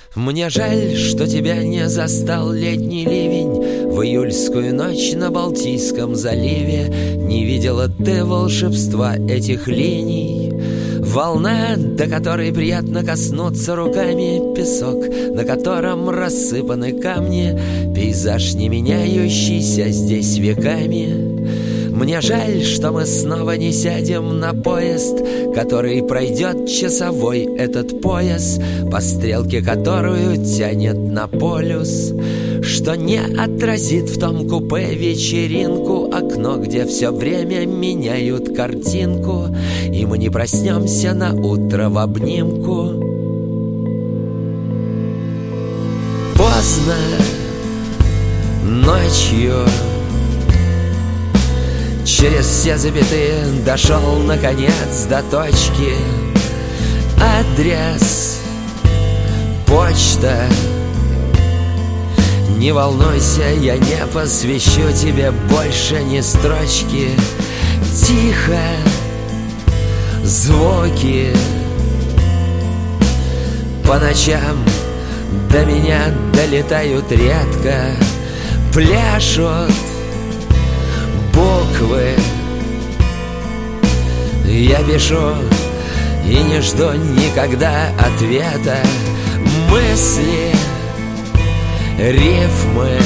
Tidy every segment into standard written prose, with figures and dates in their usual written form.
Мне жаль, что тебя не застал летний ливень в июльскую ночь на Балтийском заливе. Не видела ты волшебства этих линий. Волна, до которой приятно коснуться руками, песок, на котором рассыпаны камни, пейзаж, не меняющийся здесь веками. Мне жаль, что мы снова не сядем на поезд, который пройдет часовой этот пояс, по стрелке которую тянет на полюс, что не отразит в том купе вечеринку, окно, где все время меняют картинку, и мы не проснемся на утро в обнимку. Поздно ночью через все запятые дошел наконец до точки. Адрес, почта. Не волнуйся, я не посвящу тебе больше ни строчки. Тихо, звуки. По ночам до меня долетают редко, пляшут буквы. Я пишу и не жду никогда ответа. Мысли, рифмы.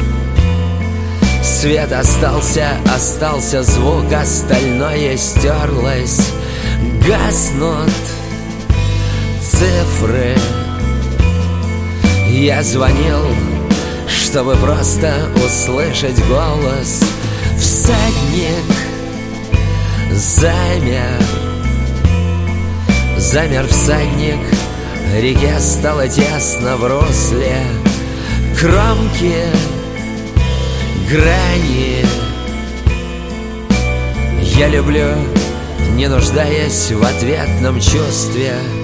Свет остался звук, остальное стерлось. Гаснут цифры. Я звонил, чтобы просто услышать голос. Всадник замер. Замер всадник. Реке стало тесно в русле. Кромки, грани. Я люблю, не нуждаясь в ответном чувстве.